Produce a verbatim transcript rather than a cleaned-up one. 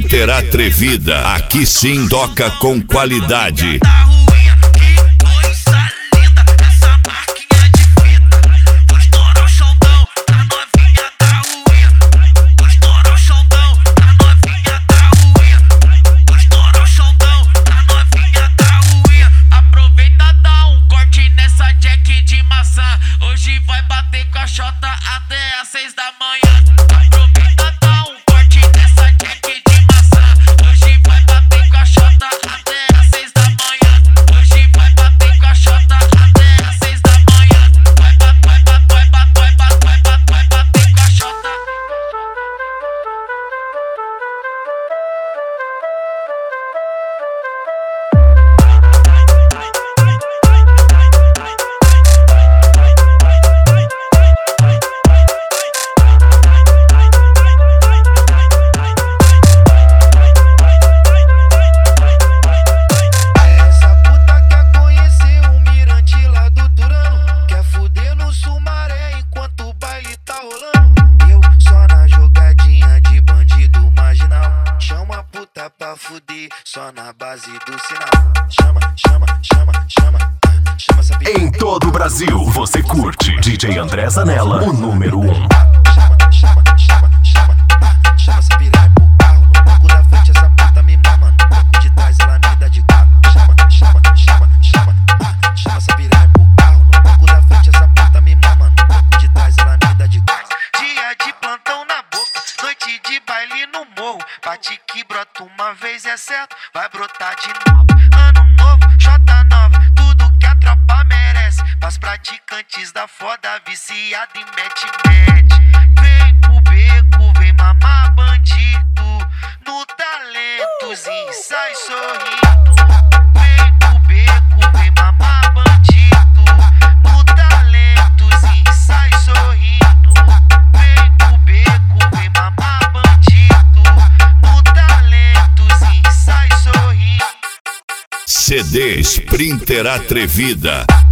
Sprinter Atrevida, aqui sim toca com qualidade. Hoje vai bater com a chota até às seis da manhã. Aproveita, dá um corte nessa jack de maçã. Hoje vai bater com a chota até às seis da manhã. Hoje vai bater com a chota até às seis da manhã. Vai bater, vai bater, vai bater, vai bater, vai bater, vai bater com a chota. Pra fuder, só na base do sinal. Chama, chama, chama, chama, chama essa piranha. Em todo o Brasil, você curte D J André Zanella, o número um. Chama, chama, chama, chama, chama essa piranha pro carro. No banco da frente essa puta me mama, no banco de trás ela me dá de carro. Chama, chama, chama, chama, chama essa piranha pro carro. No banco da frente essa puta me mama, no banco de trás ela me dá de carro. Dia de plantão na boca, noite de baile no morro. Bate que brota uma vez é certo, vai brotar de novo. Ano novo, chota nova, tudo que a tropa merece. Pras praticantes da foda, viciada em mete-mete. Vem pro beco, vem mamar bandido. No talentos e sai sorrindo. Vem pro beco, vem mamar bandido. No talentos e sai sorrindo. Vem pro beco, vem mamar bandido. No talentos e sai sorrindo. C D Sprinter Atrevida.